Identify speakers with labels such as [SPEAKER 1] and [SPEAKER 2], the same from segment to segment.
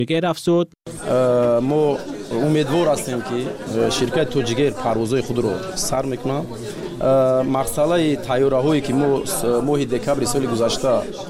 [SPEAKER 1] توجیگر افزود
[SPEAKER 2] ما امیدوار هستیم که شرکت توجیگر پروازهای خود رو سر میکنه. مسئله طیاره‌هایی که ما ماه دکبر سال گذشته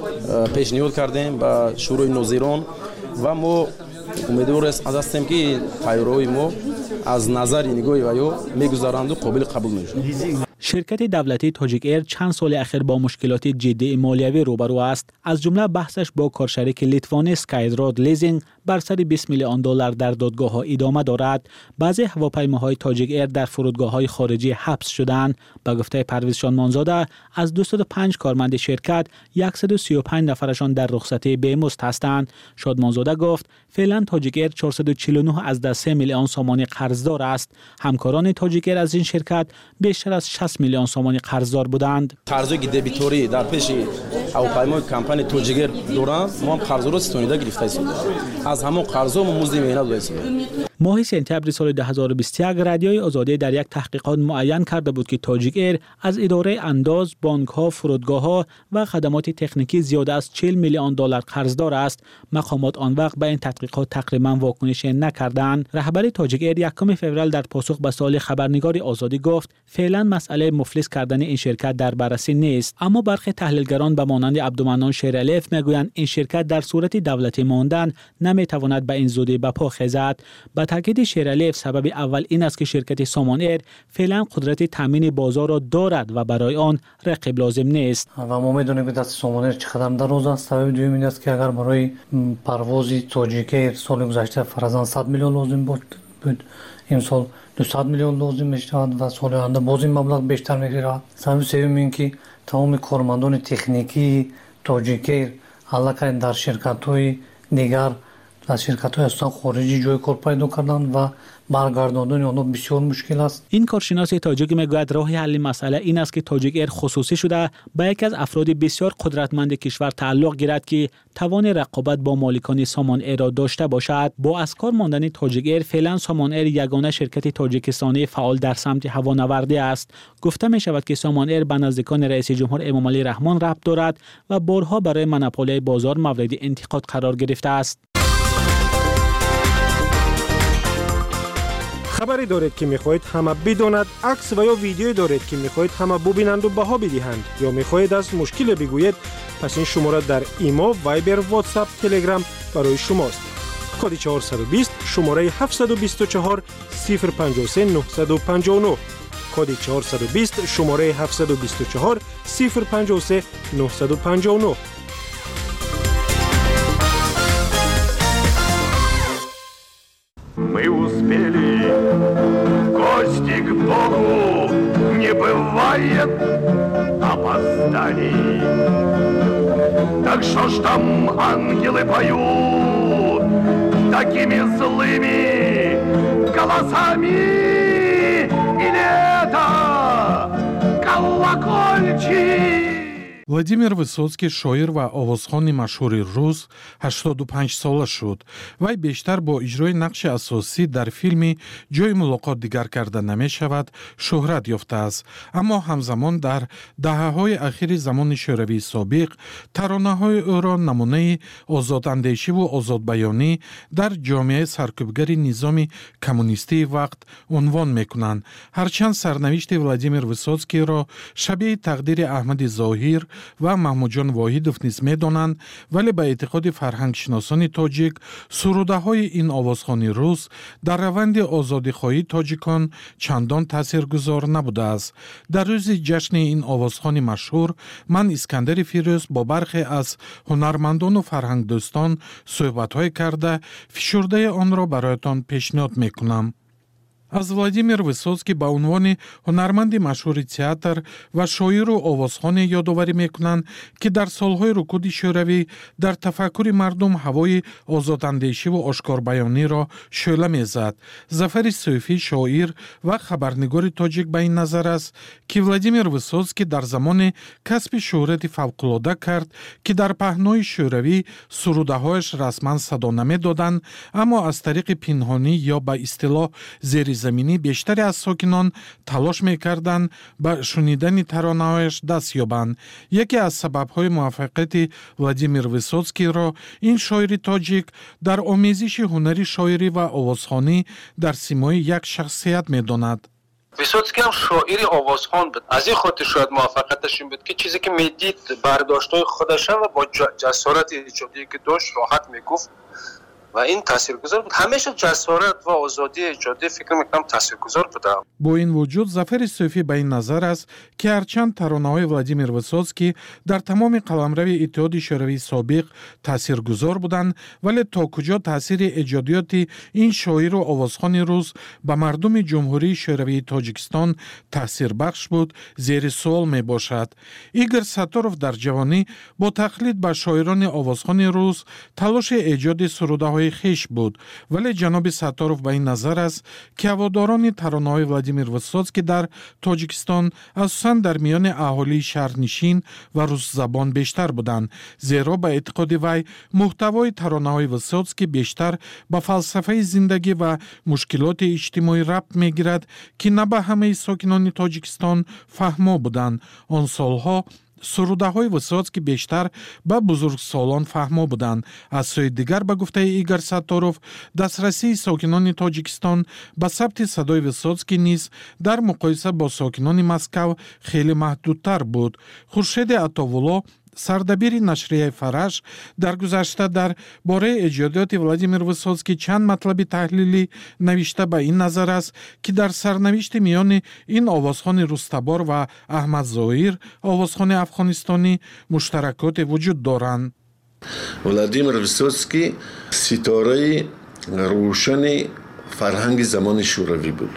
[SPEAKER 2] پیشنهاد کردیم به شورای ناظران و ما امیدوار هستیم که طیاره‌های ما از نظر نگاه ویو میگذارند و قابل قبول میشن.
[SPEAKER 1] شرکت دولتی تاجیک ایر چند سال اخیر با مشکلات جدی مالیوی روبرو است. از جمله بحثش با کارشریک لیتوانی اسکایراد لیزینگ بر سر 20 میلیون دلار در دادگاه‌ها ادامه دارد. بعضی هواپیماهای تاجیک ایر در فرودگاه‌های خارجی حبس شدند. به گفته پرویز شادمانزاده از 205 کارمند شرکت 135 نفرشان در رخصتی بیمزد هستند. شادمانزاده گفت فعلا تاجیک ایر 449 از 3 میلیون سومانی قرضدار است. همکاران تاجیک ایر از این شرکت بیشتر از 60 میلیون سومانی قرضدار بودند.
[SPEAKER 2] قرضی که دبیتوری در پیش هواپیمای کمپانی توجیک ایر دارند، ما هم قرض رو ستونیده گرفته ایم. از همون قرضا ما مزد میانه دادیم.
[SPEAKER 1] ماه سپتامبر سال 2021 رادیوی آزادی در یک تحقیقات معین کرده بود که تاجیک ایر از اداره انداز، بانک‌ها، فرودگاه‌ها و خدمات تکنیکی زیاده از 40 میلیون دلار قرضدار است. مقامات آن وقت به این تحقیقات تقریبا واکنش نکردند. رهبر تاجیک ایر 1 فوریه در پاسخ به سوال خبرنگار آزادی گفت فعلا مسئله مفلس کردن این شرکت در بررسی نیست، اما برخی تحلیلگران به مانند عبدالمنان شیرعلیف میگویند این شرکت در صورت دولتی ماندن نمیتواند به این زودی به پا خیزد. با تاکید شیرعلیف سبب اول این است که شرکت سامان ایر فعلا قدرت تامین بازار را دارد و برای آن رقیب لازم نیست.
[SPEAKER 3] و ما میدونیم که دست سامان ایر چقدر دراز است. سبب دوم این است که اگر برای پرواز تاجیک ایر سال گذشته فرضاً 100 میلیون لازم بود، این سال 200 میلیون لازم میشود و سال آینده باز این مبلغ بیشتر میگیرد. سبب سوم این که تمام کارمندان تکنیکی تاجیک ایر علاقه در شرکت‌های دیگر از شرکت‌های استان خارجی جای کار پیدا کردند و برگرداندن آنها بسیار مشکل است.
[SPEAKER 1] این کارشناس تاجیک میگوید راه حل مسئله این است که تاجیک ایر خصوصی شده به یکی از افراد بسیار قدرتمند کشور تعلق گیرد که توان رقابت با مالکان سامان ایر را داشته باشد. با از کار ماندن تاجیک ایر فعلا سامان ایر یگانه شرکت تاجیکستانی فعال در سمت هوانوردی است. گفته می شود که سامان ایر به نزدیکان رئیس جمهور امامعلی رحمان ربط دارد و بارها برای مونوپولی بازار مورد انتقاد قرار گرفته است.
[SPEAKER 4] خبری دارید که میخواهید همه بداند، عکس و یا ویدیویی دارید که میخواهید همه ببینند و بها بدهند یا میخواهید از مشکل بگویید، پس این شماره در ایما، وایبر، واتساپ، تلگرام برای شماست. کد 420 شماره 724 053 959 کد 420 شماره 724 053 959.
[SPEAKER 5] Мы успели, гости к Богу, не бывает опозданий. Так что ж там ангелы поют такими злыми голосами? Или это колокольчик?
[SPEAKER 6] Владимир Высоцкий шоир ва овозхони машҳури рус 85 сола шуд. Вай бештар бо иҷрои нақши асосӣ дар филми ҷои мулоқот дигар карда намешавад шӯҳрат ёфтааст. Аммо ҳамзамон дар даҳаҳои ахири замони шӯравии собиқ таронаҳои ӯро намунаи озодандешиву озодбаёнӣ дар ҷомеаи саркӯбгари низоми коммунистии вақт унвон мекунанд. Ҳарчанд сарнавишти Владимир Высоцкийро шабеҳи тақдири Аҳмади Зоҳир ва Маҳмудҷон Воҳидов низ медонанд, вале ба эътиқоди фарҳангшиносони тоҷик сурудаҳои ин овозхони рус дар раванди озодихоҳии тоҷикон чандон таъсиргузор набудааст. Дар рӯзи ҷашни ин овозхони машҳур ман Искандари Фирӯз бо бархе аз ҳунармандону фарҳангдӯстон суҳбатҳое карда фишурдаи онро бароятон пешниҳод мекунам. аз Владимир Высоцкий ба унвони ҳунарманди машҳури театр ва шоиру овозхоне ёдоварӣ мекунанд, ки дар солҳои рукуди шӯравӣ дар тафаккури мардум ҳавои озодандешиву ошкорбаёниро шӯъла мезад. Зафари Сӯфӣ шоир ва хабарнигори тоҷик ба ин назар аст, ки Владимир Высоцкий дар замоне касби шӯҳрати фавқулода кард, ки дар паҳнои шӯравӣ сурудаҳояш расман садо намедоданд, аммо аз тариқи пинҳонӣ ё ба истилоҳ зери زیرزمینی بیشتری از ساکنان تلاش می‌کردند به شنیدن ترانه‌هایش دست یابند. یکی از سبب‌های موفقیت ولادیمیر ویسوتسکی را این شاعر تاجیک در آمیزش هنری شاعری و آوازخوانی در سیمای یک شخصیت می‌داند.
[SPEAKER 7] ویسوتسکی هم شاعری آوازخوان بود. از این خاطر شاید موفقیتش این بود که چیزی که میدید برداشت‌های خودش و با جسارت ایجادی که داشت راحت میگفت و این تاثیرگذار بود. همیشه جسارت و آزادی ایجادی فکر میکنم تاثیرگذار بوده.
[SPEAKER 6] با این وجود ظفر صوفی به این نظر است که هرچند ترانه‌های ولادیمیر ویسوتسکی در تمام قلمرو اتحاد شوروی سابق تاثیرگذار بودند، ولی تا کجا تاثیر ایجادیات این شاعر و آوازخوان روس به مردم جمهوری شوروی تاجیکستان تاثیر بخش بود زیر سوال می باشد. ایگور ساتاروف در جوانی با تقلید به شاعران آوازخوان روس تلاش ایجاد سروده‌های خیش بود، ولی جناب ساتاروف به این نظر است که هواداران ترانه‌های ولادیمیر ویسوتسکی در تاجیکستان اساساً در میان اهالی شهرنشین و روس زبان بیشتر بودند، زیرا به اعتقاد وی محتوای ترانه‌های ویسوتسکی بیشتر به فلسفه زندگی و مشکلات اجتماعی ربط می‌گیرد که نه به همه ساکنان تاجیکستان فهمو بودند. آن سالها سروده‌های ویسوتسکی بیشتر به بزرگسالان فهمو بودند. از سوی دیگر به گفته ایگور ساتاروف دسترسی ساکنان تاجیکستان به ثبت صدای ویسوتسکی نیز در مقایسه با ساکنان مسکو خیلی محدودتر بود. خورشید عطاوالله سردبیر نشریه فرش در گذشته در باره ایجادات ولادیمیر ویسوتسکی چند مطلب تحلیلی نوشته به این نظر است که در سرنوشت میان این آوازخوان روستبار و احمد ظاهر آوازخوان افغانستانی مشترکات وجود دارند.
[SPEAKER 8] ولادیمیر ویسوتسکی ستاره روشن فرهنگ زمان شوروی بود.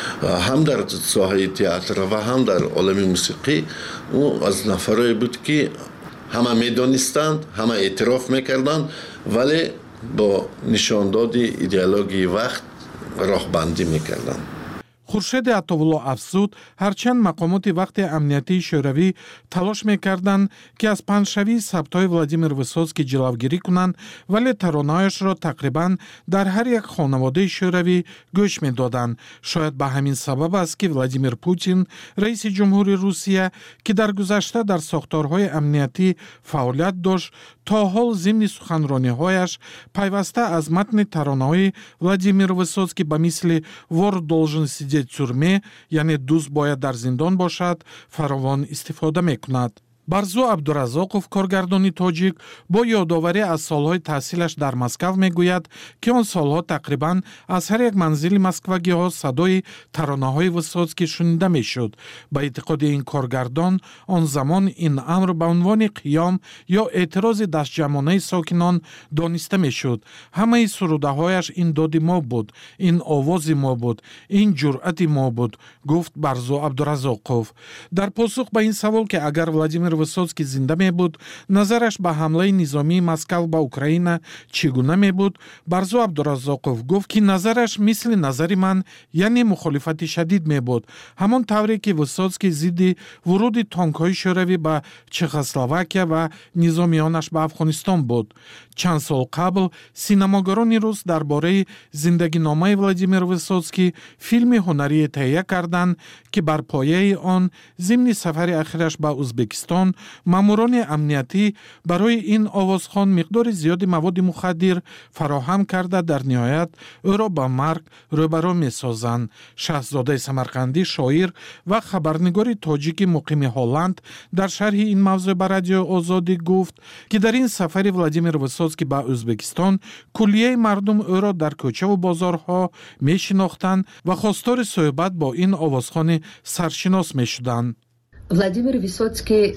[SPEAKER 8] هم در ساحه تئاتر و هم در عالم موسیقی او از نفرایی بود که همه میدانستند، همه اعتراف میکردند، ولی با نشانداد ایدئولوژی وقت راهبندی میکردند.
[SPEAKER 6] خورشید عطاوالله افزود هرچند مقامات وقت امنیتی شوروی تلاش میکردند که از پنجشوی ثبت‌های ولادیمیر ویسوتسکی جلوگیری کنند، ولی ترانه‌هایش را تقریباً در هر یک خانواده شوروی گوش میدادند. شاید به همین سبب است که ولادیمیر پوتین رئیس جمهوری روسیه که در گذشته در ساختارهای امنیتی فعالیت داشت تا حال ضمن سخنرانی‌هایش پیوسته از متن ترانه‌های ولادیمیر ویسوتسکی به مثل «Вор должен сидеть в тюрьме», یعنی دوست باید در زندان باشد، فراوان استفاده میکند. برزو عبدالرزاقوف کارگردانی تاجیک با یادآوری از سالهای تحصیلش در مسکو میگوید که آن سالها تقریباً از هر یک منزل مسکوگی ها صدای ترانه‌های ویسوتسکی شنیده میشد. به اعتقاد این کارگردان آن زمان این امر به عنوان قیام یا اعتراض دستجمعانه ساکنان دانسته میشد. همه سروده‌هایش این داد ما بود، این آواز ما بود، این جرأت ما بود، گفت برزو عبدالرزاقوف. در پاسخ به این سوال که اگر ولادیمیر ویسوتسکی زنده می بود، نظرش به حمله نظامی مسکو به اوکراین چگونه می بود، برزو عبدالرزاقوف گفت که نظرش مثل نظر من، یعنی مخالفت شدید می بود، همان طوری که ویسوتسکی ضد ورود تانک‌های شوروی به چخسلواکیه و نظامیانش به افغانستان بود. چند سال قبل سینماگران روس درباره زندگی نامه ولادیمیر ویسوتسکی فیلم هنری تهیه کردند که بر پایه آن ضمن سفر اخیرش به ازبکستان ماموران امنیتی برای این آوازخوان مقدار زیاد مواد مخدر فراهم کرده در نهایت او را به مرگ روبرو می‌سازند. شهزاده سمرقندی شاعر و خبرنگار تاجیک مقیم هلند در شرح این موضوع به رادیو آزادی گفت که در این سفر ولادیمیر ویسوتسکی به ازبکستان کلیه مردم او را در کوچه و بازارها می‌شناختند و خواستار صحبت با این آوازخوان سرشناس می‌شدند.
[SPEAKER 9] ولادیمیر ویسوتسکی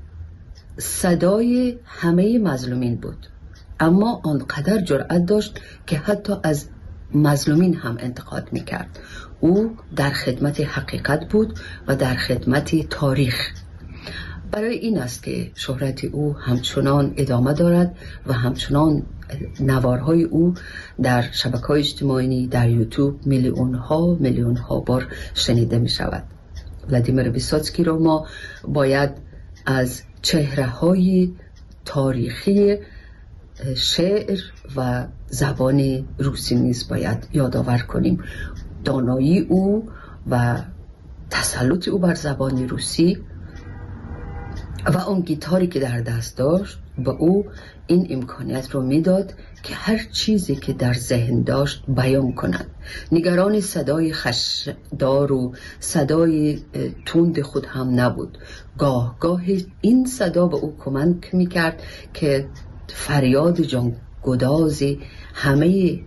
[SPEAKER 9] صدای همه مظلومین بود، اما آنقدر جرأت داشت که حتی از مظلومین هم انتقاد میکرد. او در خدمت حقیقت بود و در خدمت تاریخ. برای این است که شهرت او همچنان ادامه دارد و همچنان نوارهای او در شبکه‌های اجتماعی، در یوتیوب میلیون ها بار شنیده می شود. ولادیمیر ویسوتسکی را ما باید از چهره‌های تاریخی شعر و زبان روسی نیز باید یادآور کنیم. دانایی او و تسلط او بر زبان روسی و اون گیتاری که در دست داشت به او این امکانیت رو میداد که هر چیزی که در ذهن داشت بیان کند. نگران صدای خشدار و صدای تند خود هم نبود. گاه این صدا به او کمک میکرد که فریاد جانگداز همه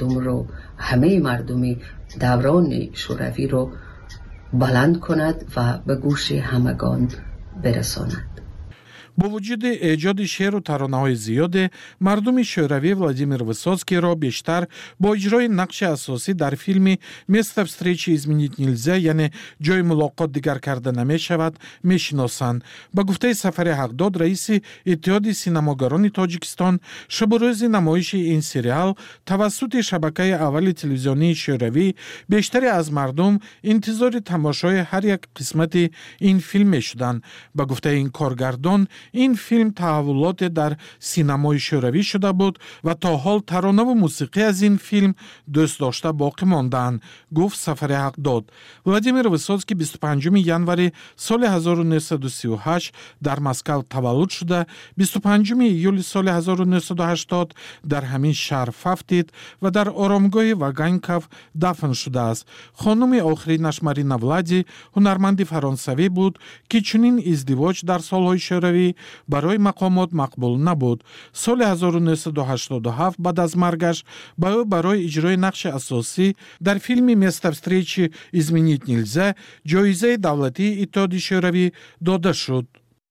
[SPEAKER 9] مردم دوران شوروی رو بلند کند و به گوش همگان برساند.
[SPEAKER 6] با وجود ایجاد شعر و ترانه‌های زیاد، مردم شوروی ولادیمیر ویسوцкийро بیشتر با اجرای نقش اساسی در فیلم «Место встречи изменить нельзя» یعنی جای ملاقات دیگر کرده نمی‌شود می‌شناسند. با گفته سفر حقداد رئیس اتحاد سینماگران تاجیکستان، شب و روز نمایش این سریال توسط شبکه اول تلویزیونی شوروی بیشتری از مردم انتظار تماشای هر یک قسمت این فیلم می‌شدند. با گفته این کارگردان، این فیلم تحولات در سینمای شوروی شده بود و تا حال ترانه و موسیقی از این فیلم دوست داشته باقی ماندند، گفت سفر حقداد. ولادیمیر ویسوцкий 25 январи سال 1938 در مسکو تولد شده، 25 ایول سال 1980 در همین شهر ففتید و در آرامگاه واگانکوف دفن شده است. خانم آخرینش مارینا ولادی هنرمند فرانسوی بود که چنین ازدواج در سالهای شوروی برای مقامات مقبول نبود. سال 1987 بعد از مرگش برای اجرای نقش اساسی در فیلم «Место встречи изменить нельзя» جایزه دولتی اتحاد شوروی داده شد.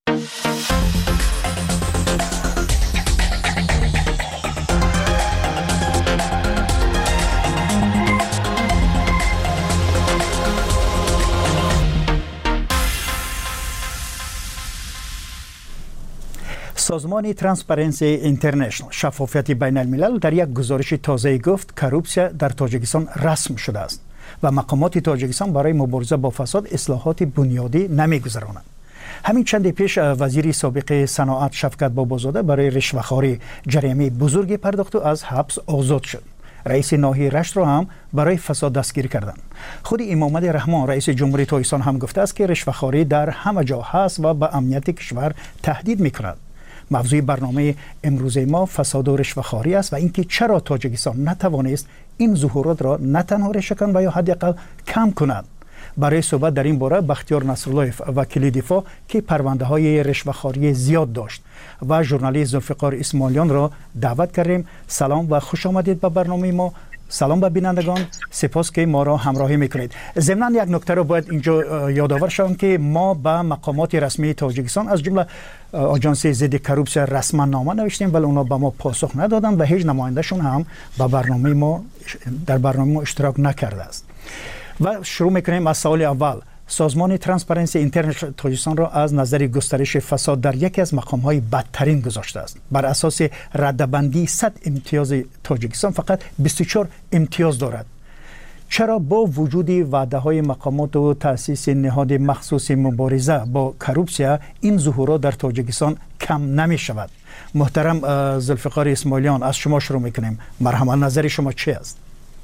[SPEAKER 10] سازمان ترانسپرنسی اینترنشنال شفافیت بین الملل در یک گزارش تازه گفت کروپسیا در تاجیکستان رسم شده است و مقامات تاجیکستان برای مبارزه با فساد اصلاحات بنیادی نمی‌گذرانند. همین چند پیش وزیر سابق صنعت شفقت بابازاده برای رشوه‌خواری جریمه بزرگی پرداخت و از حبس آزاد شد. رئیس ناحیه رشت را هم برای فساد دستگیر کردند. خود امامد رحمان رئیس جمهوری تاجیکستان هم گفته است که رشوه‌خواری در همه جا هست و به امنیت کشور تهدید می‌کند. موضوع برنامه امروز ما فساد و رشوه‌خواری است و اینکه چرا تاجیکستان نتوانست این ظهورات را نه تنها ریشه‌کن و یا حداقل کم کند. برای صحبت در این باره بختیار نصراللهیف وکیل دفاع که پرونده‌های رشوه‌خواری زیاد داشت و ژورنالیست ذوالفقار اسماعیلیان را دعوت کردیم. سلام و خوش آمدید به برنامه ما. سلام به بینندگان، سپاس که ما را همراهی میکنید. ضمناً یک نکته رو باید اینجا یادآور شوم که ما به مقامات رسمی تاجیکستان از جمله آژانس ضد کروپسیا رسما نامه نوشتیم ولی اونا به ما پاسخ ندادند و هیچ نمایندهشون هم در برنامه ما اشتراک نکرده است. و شروع میکنیم از سوال اول. سازمان ترانسپرنسی اینترنشنال تاجیکستان را از نظر گسترش فساد در یکی از مقام‌های بدترین گذاشته است. بر اساس رده‌بندی 100 امتیاز تاجیکستان فقط 24 امتیاز دارد. چرا با وجود وعده‌های مقامات و تأسیس نهاد مخصوص مبارزه با کروپسیا این ظهورات در تاجیکستان کم نمی شود؟ محترم ذوالفقار اسماعیلیان، از شما شروع میکنیم. مرحبا، نظر شما چی است؟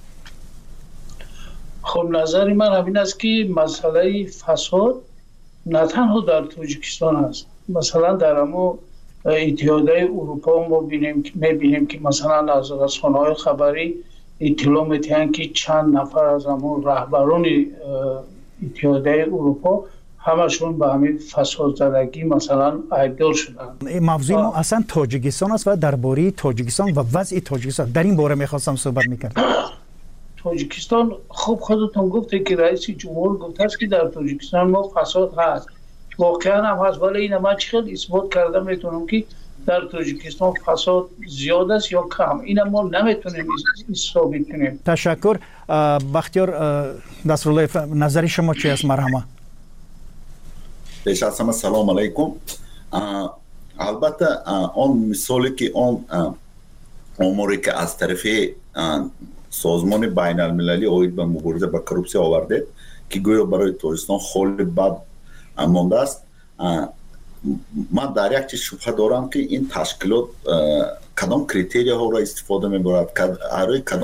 [SPEAKER 11] خب نظر من همین است که مسئله فساد نه تنها در تاجیکستان است، مثلا در همون اتحادیه اروپا ما میبینیم که مثلا از رسانه‌های خبری اطلاع میدهند که چند نفر از همون رهبران اتحادیه اروپا همشون به همین فساد زدگی مثلا ایبدار شدند.
[SPEAKER 10] موضوع ما اصلا تاجیکستان است و درباره تاجیکستان و وضع تاجیکستان در این باره میخواستم صحبت میکردم.
[SPEAKER 11] تاجیکستان خب خودتون گفته که رئیس جمهور گفته است که در تاجیکستان ما فساد هست، واقعا هم هست، ولی این من چقدر اثبات کرده میتونم که در تاجیکستان فساد زیاد است یا کم، این ما نمیتونیم ثابت کنیم.
[SPEAKER 10] تشکر. بختیار نصرالله، نظر شما چی است؟ مرحبا.
[SPEAKER 12] پیش از همه سلام علیکم. البته آن مثالی که آن اموری که از طرف سازمان بین المللی اوید به مبارزه با کروپسیا آورده که گویا برای تاجیکستان خیلی بد مانده است، من در یک چیز شبهه دارم که این تشکیلات کدام کریتریا ها را استفاده میبرد، برای کدام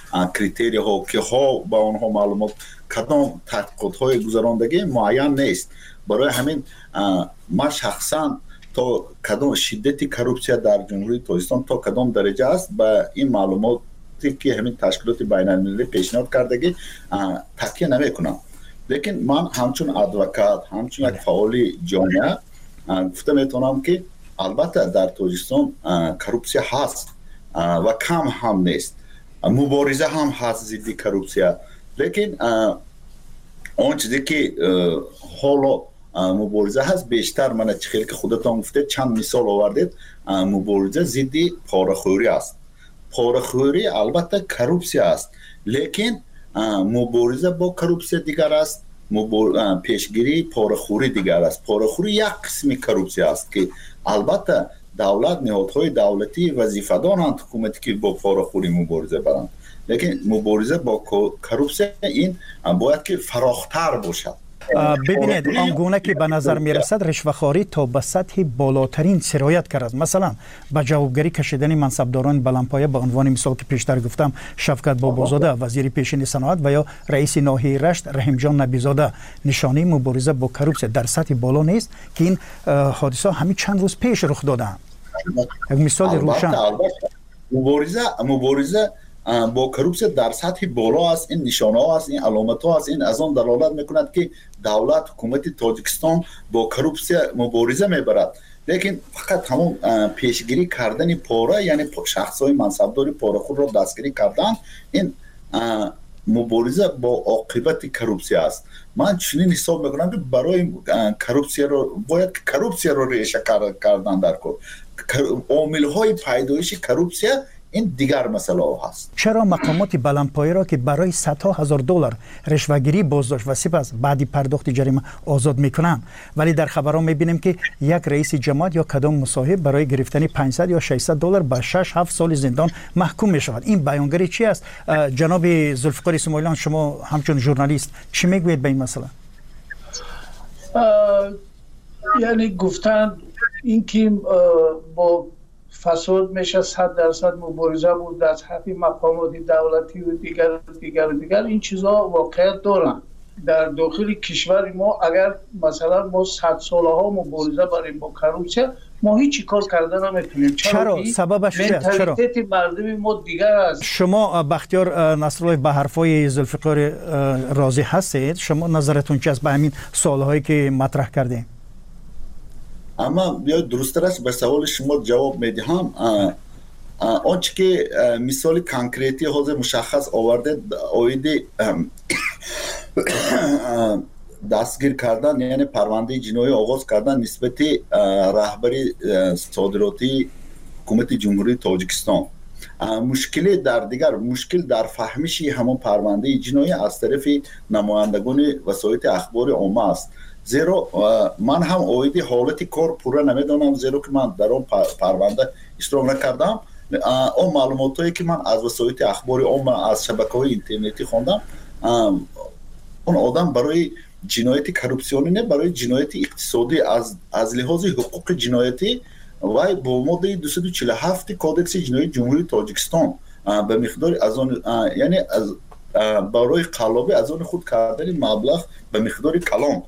[SPEAKER 12] کریتری ها که ها با آنها معلومات کدام تحقیقات های گذراندگی معین نیست. برای همین ما شخصا تا کدام شدت کروپسیا در جمهوری تاجیکستان تا کدام درجه است با این معلوماتی که همین تشکیلات بین المللی پیشنهاد کردگی تکیه نمیکنم. لیکن من همچون ادوکات، همچون یک فعال جامعه گفته میتونم که البته در تاجیکستان کروپسیا هست و کم هم نیست، مبارزه هم هست ضد کروپسیا. لیکن اون چیزی که حالا مبارزه هست بیشتر من خیلی که خودتان گفته چند مثال آوردید، مبارزه ضد پاره‌خوری است. پاره‌خوری البته کروپسیا است، لیکن مبارزه با کروپسیا دیگر است، پیشگیری پاره‌خوری دیگر است. پاره‌خوری یک قسم کروپسیا است که البته دولت، نهادهای دولتی وظیفه‌دارند حکومتی که با پاره‌خوری مبارزه برند، لیکن مبارزه با کروپسیا این باید که فراختر باشد.
[SPEAKER 10] ببینید آنگونه که به نظر می رسد رشوه‌خواری تا به سطح بالاترین سرایت کرد. مثلا به جوابگری کشیدن منصبداران بلندپایه به عنوان مثال که پیشتر گفتم شفقت بابازاده وزیر پیشین صنعت و یا رئیس ناحیه رشت رحیم جان نبیزاده نشانه مبارزه با کروپسیا در سطح بالا نیست که این حادثه همین چند روز پیش رخ دادند. یک مثال روشن.
[SPEAKER 12] مبارزه با کروپسیا در سطح بالا است. این نشانه ها است، این علامت ها است. این از آن دلالت میکند که دولت، حکومت تاجیکستان با کروپسیا مبارزه میبرد. لیکن فقط همون پیشگیری کردن پاره، یعنی شخص های منصبداری پاره خود را دستگیری کردن، این مبارزه با عاقبت کروپسیا است. من چنین حساب میکنم که برای کروپسیا را باید کروپسیا را ریشه کردن در کار. عامل های پیدایش کروپسیا این دیگر مسئله هست.
[SPEAKER 10] چرا مقامات بلندپایه را که برای صدها هزار دلار رشوه‌گیری بازداشت و سپس بعدی پرداخت جریمه آزاد میکنند، ولی در خبرها میبینیم که یک رئیس جماعت یا کدام مصاحب برای گرفتن 500 یا 600 دلار به 6-7 سال زندان محکوم میشود؟ این بیانگری چی است؟ جناب ذوالفقار اسماعیلیان، شما همچون ژورنالیست چی میگویید به این مسئله؟
[SPEAKER 11] یعنی گفتن اینکه با فساد میشه 100% مبارزه بود در سطح مقامات دولتی و دیگر این چیزها واقعیت دارن. در داخل کشور ما اگر مثلا ما 100 ساله ها مبارزه بریم با کروپسیا، ما هیچ کار کردن نمیتونیم.
[SPEAKER 10] چرا؟ سببش چیه؟ چرا؟
[SPEAKER 11] منتالیته مردم ما دیگر است.
[SPEAKER 10] شما بختیار نصرالله به حرفای ذوالفقار راضی هستید؟ شما نظرتون چی است به همین سوالهایی که مطرح کردیم؟
[SPEAKER 12] اما بیاید درست‌ترش به سوال شما جواب میدهم. آنچه که مثال کانکریتی حوزه مشخص آورده آیده دستگیر کردن، یعنی پرونده جنایی آغاز کردن نسبت رهبری صادراتی حکومت جمهوری تاجیکستان. مشکل در فهمش همون پرونده جنایی از طرف نمایندگان وسایل اخبار عامه است. زیرا من هم اویدی حالت کار پورا نمیدونم، زیرا که من در اون پرونده اشتراک نکردم. اون معلوماتی که من از وسایل اخبار عامه از شبکه‌های اینترنتی خوندم، اون آدم برای جنایت کروپسیونی نه، برای جنایت اقتصادی از لحاظ حقوق جنایتی و با ماده 247 کودکس جنایی جمهوری تاجیکستان به مقدار از آن، یعنی از برای قلابی از آن خود کردن مبلغ به مقدار کلان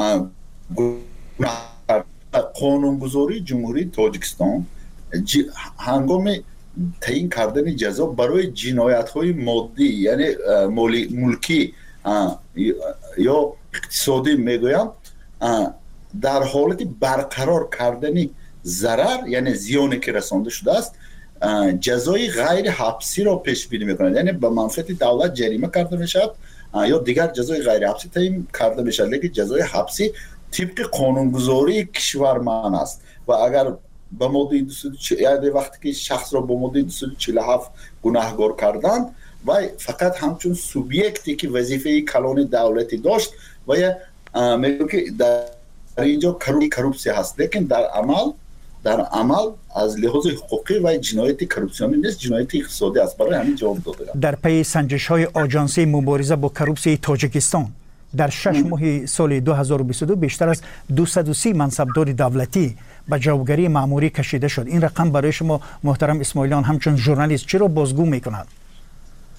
[SPEAKER 12] قانونگذاری جمهوری تاجیکستان هنگام تعیین کردن جزا برای جنایت‌های مادی، یعنی ملکی یا اقتصادی میگویم، در حالت برقرار کردن ضرر، یعنی زیانی که رسانده شده است، جزای غیر حبسی را پیش بینی میکنند. یعنی به منفعت دولت جریمه کرده میشد یا دیگر جزای غیر حبسی تعیین کرده میشد، لیکن جزای حبسی طبق قانونگذاری کشور من است و اگر به ماده 240، یعنی وقتی که شخص را با ماده 247 گناهکار کردند و فقط همچون سوبیکتی که وظیفه کلان دولتی داشت و یا میگم که در اینجا کروپسیا هست، لیکن در عمل از لحاظ حقوقی و جنایت کروپسیونی نیست، جنایت اقتصادی است. برای همین جواب دادم.
[SPEAKER 10] در پی سنجش‌های آژانسی مبارزه با کروپسیا تاجیکستان در 6 ماه سال 2022 بیشتر از 230 منصبدار دولتی به جوابگری مأموری کشیده شد. این رقم برای شما محترم اسماعیلیان همچون ژورنالیست چرا بازگو میکند؟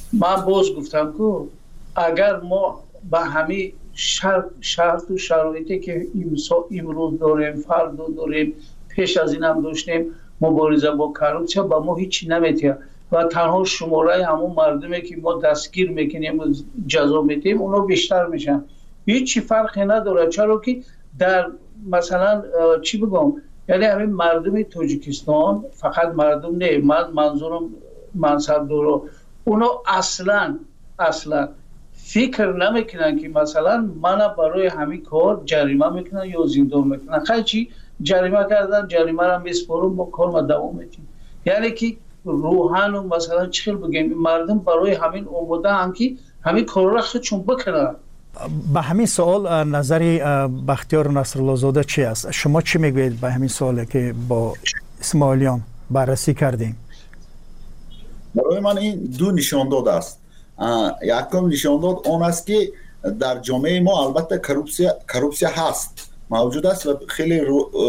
[SPEAKER 11] من باز گفتم که اگر ما به همین شرط و شرایطی که امروز داریم، فردا داریم، پیش از این هم داشتیم مبارزه با کروپسیا، با ما هیچی نمیتونه و تنها شماره همون مردمی که ما دستگیر میکنیم و جزا میدیم اونا بیشتر میشن. هیچ فرقی نداره، چرا که در مثلا چی بگم، یعنی همین مردم تاجیکستان فقط مردم نه، من منظورم منصبدارا، اونا اصلا فکر نمیکنن که مثلا من برای همین کار جریمه میکنن یا زندان میکنن. خیلی چی جریمه کردن، جریمه را میسپارم با کار ما دوام میدیم. یعنی که روحان و مثلا چخیل بگیم مردم برای همین اومده هم که همین کار را خودشون بکنن.
[SPEAKER 10] به همین سوال نظر بختیار نصرالله زاده چی است؟ شما چی میگوید به همین سوالی که با اسماعیلیان بررسی کردیم؟
[SPEAKER 12] برای من این دو نشان داد است. یکم نشان داد آن است که در جامعه ما البته کروپسیا هست، موجود است و خیلی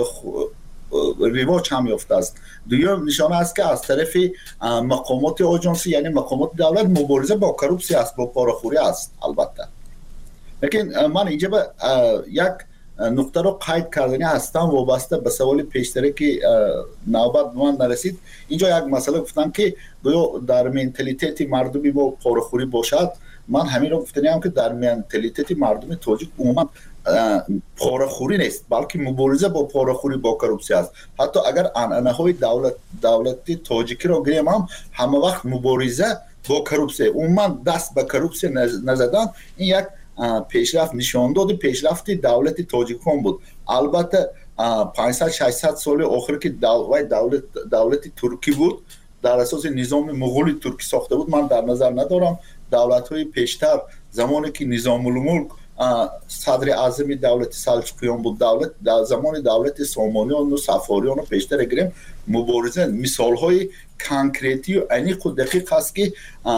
[SPEAKER 12] رواج هم یافته است. دوم نشانه است که از طرف مقامات آژانسی یعنی مقامات دولت مبارزه با کروپسیا است، با پاره‌خوری است البته. لیکن من اینجا به یک نقطه رو قید کردنی هستم وابسته به سوال پیشتری که نوبت من نرسید. اینجا یک مسئله گفتم که در منتالیته مردمی ما پاره‌خوری باشد. من همین رو گفتنیم که در منتالیته مردم تاجیک عموما پاره‌خوری نیست، بلکه مبارزه با پاره‌خوری با کروپسیا است. حتی اگر عنعنه‌های دولتی تاجیکی رو گیریم همه وقت مبارزه با کروپسیا، عموما دست به کروپسیا نزدن، این یک پیشرفت نشان داد پیشرفت دولت تاجیکستان بود. البته 500-600 سال آخر که دولت ترکی بود در اساس نظام مغول ترکی ساخته بود، من در نظر ندارم دولت‌های پیشتر زمانی که نظام الملک صدر اعظم دولت سلجوقیان بود، در زمان دولت سامانیان و صفاریان و پیشتر گریم مبارزه مثال‌های کانکریتی و عمیق و دقیق است که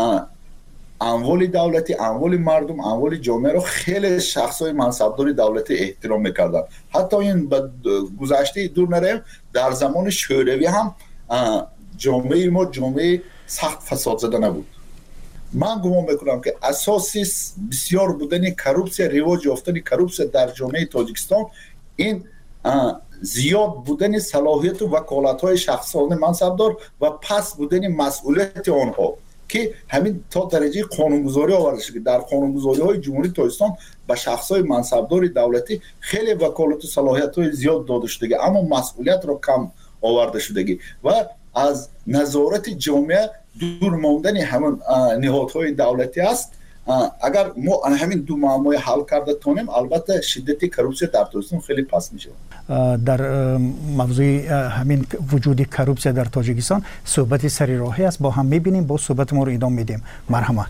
[SPEAKER 12] اموال دولتی، اموال مردم، اموال جامعه رو خیلی شخصای منصبدار دولتی احترام میکردن. حتی این به گذشته دور نریم، در زمان شوروی هم جامعه ما جامعه سخت فساد زده نبود. من گمان میکنم که اساسی بسیار بودن کروپسیا، رواج یافتن کروپسیا در جامعه تاجیکستان این زیاد بودن صلاحیت و وکالت‌های شخصان منصبدار و پس بودن مسئولیت آنها که همین تا درجه قانونگذاری آورده شده. در قانونگذاری‌های جمهوری تاجیکستان به شخص‌های منصبدار دولتی خیلی وکالت و صلاحیت‌های زیاد داده شده، اما مسئولیت را کم آورده شده و از نظارت جامعه دور ماندن همون نهادهای دولتی است. اگر ما همین دو معمای حل کرده تونیم، البته شدت کروپسیا در تاجیکستان خیلی پس میشه.
[SPEAKER 10] در موضوع همین وجود کروپسیا در تاجیکستان صحبت سری راهی است، با هم میبینیم، با صحبت ما رو ادامه میدیم. مرحمت.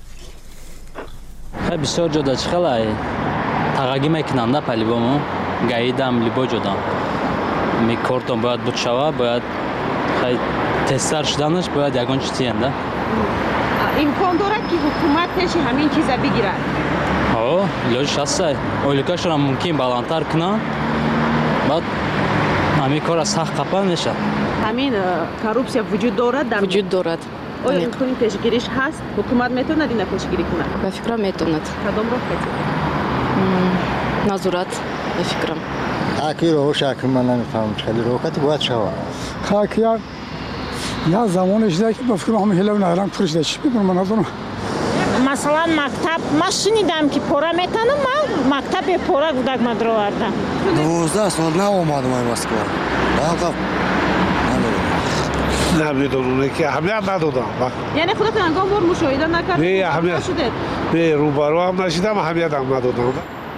[SPEAKER 13] خیلی بسیار جدا چخلای تغییر میکنن نه پلیبامو گاییدم لیبا جدا میکردم باید بود شوا باید خیلی تستر شدنش باید یگان چیزی انده
[SPEAKER 14] امکان داره که حکومتش همین چیزا بگیرد.
[SPEAKER 13] لوجش هست. اولیکاش را ممکن بالانتر کنن بعد همین کار از حق قپل نشه.
[SPEAKER 14] همین کروپسیا وجود دارد
[SPEAKER 15] وجود دارد.
[SPEAKER 14] آیا این پیشگیریش هست؟ حکومت میتونه دینا پیشگیری کنه؟
[SPEAKER 15] به فکرم میتوند.
[SPEAKER 14] کدام راه میتونه؟
[SPEAKER 15] نظارت به فکرم.
[SPEAKER 16] اکی رو شکل من نمیفهمم خیلی روکتی باید شود.
[SPEAKER 17] خاکیار یا زمانش ده که به فکرم همه هلو نهرم پرش ده چی بکنم من ندارم.
[SPEAKER 18] مثلا مکتب ما شنیدم که پورا میتونم، من مکتب پورا گودک من درو آوردم.
[SPEAKER 16] 12 سال نه اومدم این مسکو. واقعا
[SPEAKER 17] نمیدونم که اهمیت ندادم.
[SPEAKER 14] یعنی خودت انگار بار مشاهده نکردی؟
[SPEAKER 17] نه اهمیت نشده. نه روبرو هم نشیدم، اهمیت هم ندادم.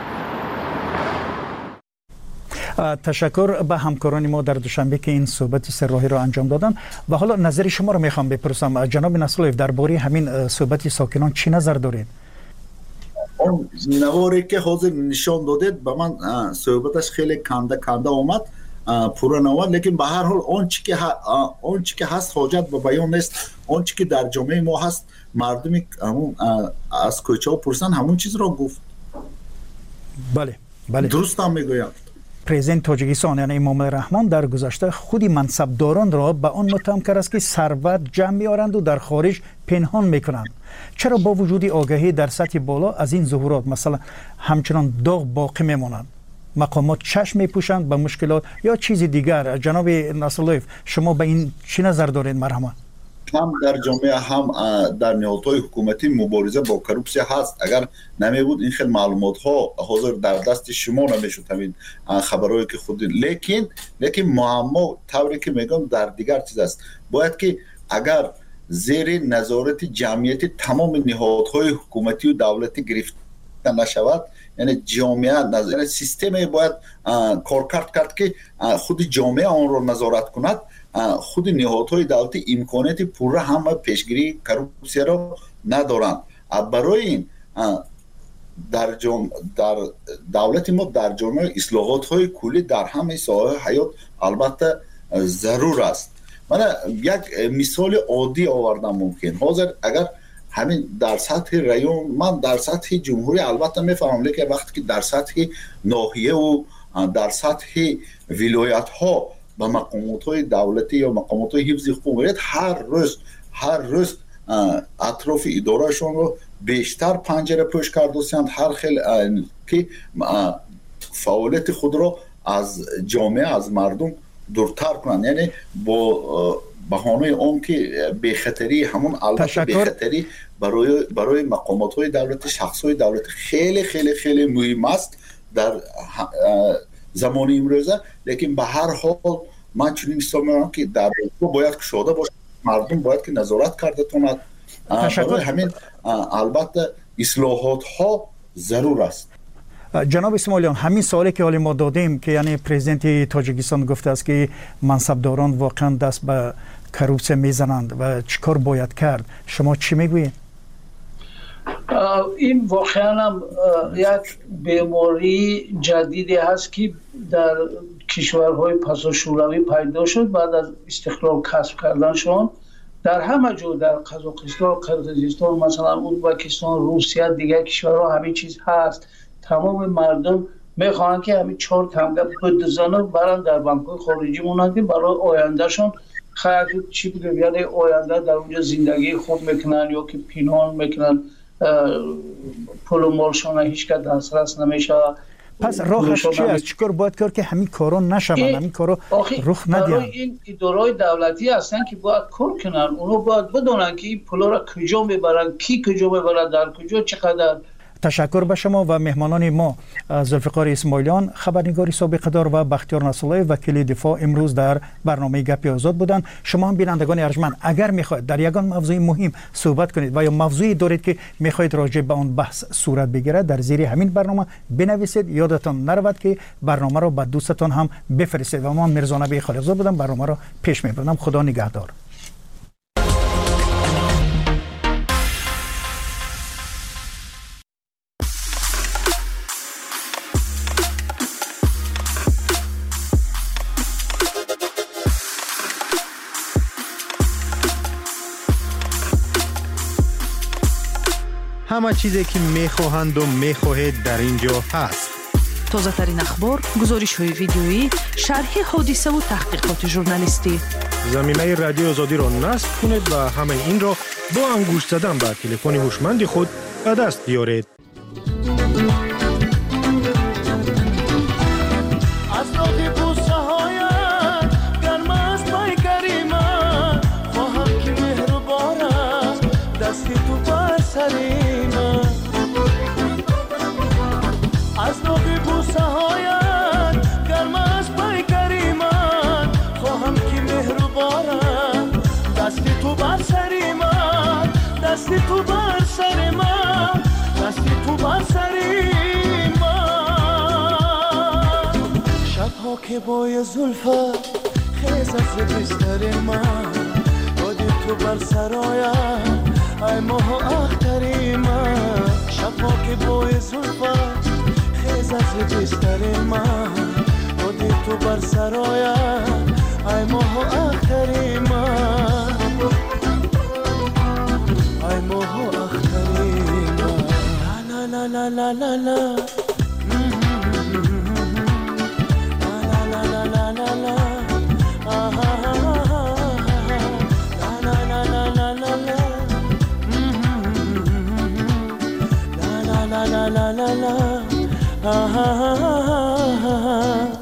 [SPEAKER 10] تشکر به همکاران ما در دوشنبه که این صحبت سرراهی را انجام دادن و حالا نظر شما را میخوام بپرسم. جناب نصرالله درباره همین صحبت ساکنان چی نظر دارید؟
[SPEAKER 12] اون نواری که حاضر نشان دادید به من صحبتش خیلی کنده اومد، پورا نواد، لیکن به هر حال اون چی که هست حاجت به بیان نیست. اون چی که در جامعه ما هست مردمی همون از کوچه ها پرسن همون چیز را گفت.
[SPEAKER 10] بله
[SPEAKER 12] درست هم میگویم.
[SPEAKER 10] پرزیدنت تاجیکستان یعنی امام رحمان در گذشته خودی منصبداران را به آن متهم کرد است که ثروت جمع می‌آورند و در خارج پنهان می‌کنند. چرا با وجود آگاهی در سطح بالا از این ظهورات مثلا همچنان داغ باقی میمونند؟ مقامات چشم میپوشند به مشکلات یا چیز دیگر؟ جناب نصراللهیف، شما به این چی نظر دارید؟ مرحمت.
[SPEAKER 12] هم در جامعه هم در نهادهای حکومتی مبارزه با کروپسیا هست. اگر نمی بود این خیلی معلومات ها حاضر در دست شما نمیشد، همین خبرهایی که خود لیکن معما طوری که میگم در دیگر چیز است. باید که اگر زیر نظارت جمعیت تمام نهادهای حکومتی و دولتی گرفته نشود، یعنی جامعه یعنی سیستم باید کار کرد که خود جامعه آن را نظارت کند. خود نهادهای دولتی امکانات پوره همه پیشگیری کروپسیا را ندارند. برای این در دولت ما در جامعه اصلاحات های کلی در همه ساحه حیات البته ضرور است. من یک مثال عادی آوردم. ممکن حاضر اگر همین در سطح ریون، من در سطح جمهوری البته میفهمم، لیکن وقتی که در سطح ناحیه و در سطح ولایت ها با مقامات های دولتی یا مقامات های حفظ حقوق ملیت هر روز اطراف ادارهشون رو بیشتر پنجره پوش کردند، هر خیلی که فعالیت خود رو از جامعه از مردم دورتر کنند. یعنی با بهانه اون که بی‌خطری، همون البته بی‌خطری برای مقامات های دولتی، شخص های دولتی خیلی خیلی خیلی مهم است در زمان امروزه. لیکن به هر حال من چنین استفاده می‌کنم که در باید کشاده باشه، مردم باید که نظارت کرده تواند. برای همین البته اصلاحات ها ضرور است.
[SPEAKER 10] جناب اسماعیلیان، همین سوالی که حالی ما دادیم که یعنی پرزیدنت تاجیکستان گفته است که منصبداران واقعا دست به کروپسیا میزنند و چیکار باید کرد، شما چی میگویید؟
[SPEAKER 11] این واقعا هم یک بیماری جدیدی هست که در کشورهای پساشوروی پیدا شد بعد از استقلال کسب کردنشون. در همه جا، در قزاقستان، قرقیزستان، مثلا ازبکستان، روسیه، دیگر کشورها همین چیز هست. تمام مردم میخواهند که همین 4 تمگه بدزنه برن در بانک‌های خارجی مونند که برای آیندهشون خیلی چی بگم، یعنی آینده در اونجا زندگی خوب میکنن یا که پینان میکنن، پول و مالشون هیچ که دسترس نمیشه.
[SPEAKER 10] پس راهش چی است؟ چیکار باید کرد که همین کارا نشون، همین کارا رخ ندهند؟
[SPEAKER 11] برای این ادارهای دولتی هستن که باید کار کنن. اونا باید بدونن که این پولا را کجا میبرن، کی کجا میبرن، در کجا چقدر.
[SPEAKER 10] تشکر به شما و مهمانان ما، ذوالفقار اسماعیلیان خبرنگاری سابق دار و بختیار نصراللهی وکیل دفاع امروز در برنامه گپ آزاد بودند. شما هم بینندگان ارجمند اگر میخواهید در یگان موضوع مهم صحبت کنید و یا موضوعی دارید که میخواهید راجع به آن بحث صورت بگیرد، در زیر همین برنامه بنویسید. یادتان نرود که برنامه را به دوستتان هم بفرستید. و من میرزا نبی خالقزاده بودم، برنامه را پیش میبرم. خدا نگهدار.
[SPEAKER 4] همه چیزی که میخواهند و میخواهید در اینجا هست.
[SPEAKER 15] تازه ترین اخبار، گزارش های ویدیویی، شرح حادثه و تحقیقات ژورنالیستی.
[SPEAKER 4] زمینه رادیو آزادی را نصب کنید و همه این را با انگشت زدن به تلفن هوشمند خود به دست بیارید.
[SPEAKER 5] دستی تو بر سر من، دستی تو بر سر من. شبها که بای زلفت خیز از بستر من، بادی تو بر سرایم ای ماه و اختری من. شبها که بای زلفت خیز از بستر من، بادی تو بر سرایم ای ماه و اختری من. ای ماه و اختری من. لا لا لا لا لا لا la la la la, ah, ah, ah, ah, ah.